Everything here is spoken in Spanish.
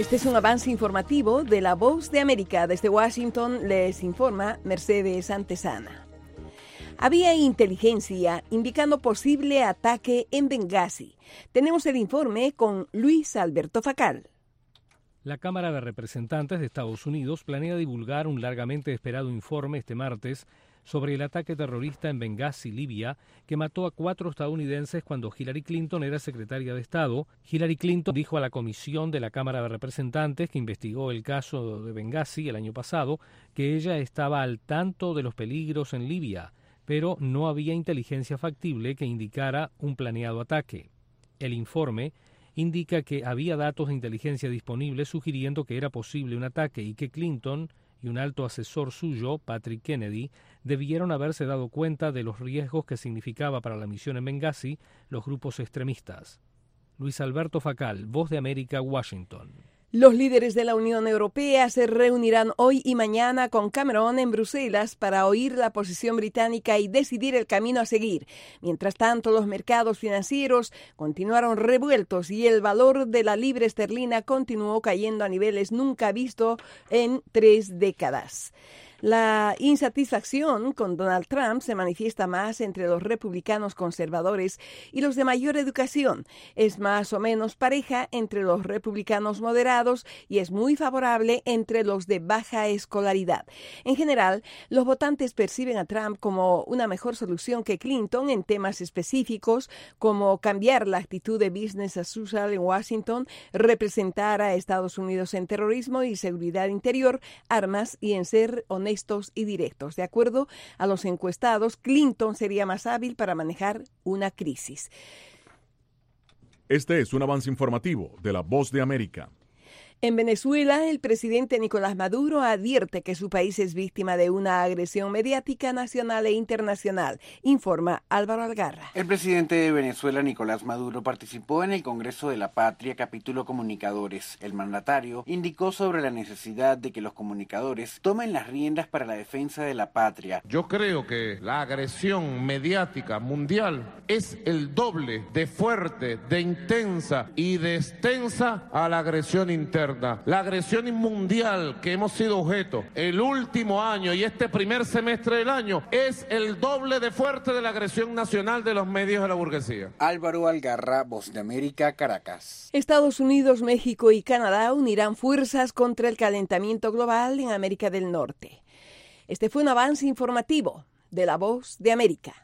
Este es un avance informativo de La Voz de América. Desde Washington les informa Mercedes Antesana. Había inteligencia indicando posible ataque en Benghazi. Tenemos el informe con Luis Alberto Facal. La Cámara de Representantes de Estados Unidos planea divulgar un largamente esperado informe este martes sobre el ataque terrorista en Benghazi, Libia, que mató a 4 estadounidenses cuando Hillary Clinton era secretaria de Estado. Hillary Clinton dijo a la comisión de la Cámara de Representantes que investigó el caso de Benghazi el año pasado que ella estaba al tanto de los peligros en Libia, pero no había inteligencia factible que indicara un planeado ataque. El informe indica que había datos de inteligencia disponibles sugiriendo que era posible un ataque y que Clinton y un alto asesor suyo, Patrick Kennedy, debieron haberse dado cuenta de los riesgos que significaba para la misión en Benghazi los grupos extremistas. Luis Alberto Facal, Voz de América, Washington. Los líderes de la Unión Europea se reunirán hoy y mañana con Cameron en Bruselas para oír la posición británica y decidir el camino a seguir. Mientras tanto, los mercados financieros continuaron revueltos y el valor de la libra esterlina continuó cayendo a niveles nunca vistos en 3 décadas. La insatisfacción con Donald Trump se manifiesta más entre los republicanos conservadores y los de mayor educación. Es más o menos pareja entre los republicanos moderados y es muy favorable entre los de baja escolaridad. En general, los votantes perciben a Trump como una mejor solución que Clinton en temas específicos como cambiar la actitud de business as usual en Washington, representar a Estados Unidos en terrorismo y seguridad interior, armas y en ser honestos y directos. De acuerdo a los encuestados, Clinton sería más hábil para manejar una crisis. Este es un avance informativo de La Voz de América. En Venezuela, el presidente Nicolás Maduro advierte que su país es víctima de una agresión mediática nacional e internacional, informa Álvaro Algarra. El presidente de Venezuela, Nicolás Maduro, participó en el Congreso de la Patria, capítulo Comunicadores. El mandatario indicó sobre la necesidad de que los comunicadores tomen las riendas para la defensa de la patria. Yo creo que la agresión mediática mundial es el doble de fuerte, de intensa y de extensa a la agresión interna. La agresión mundial que hemos sido objeto el último año y este primer semestre del año es el doble de fuerte de la agresión nacional de los medios de la burguesía. Álvaro Algarra, Voz de América, Caracas. Estados Unidos, México y Canadá unirán fuerzas contra el calentamiento global en América del Norte. Este fue un avance informativo de La Voz de América.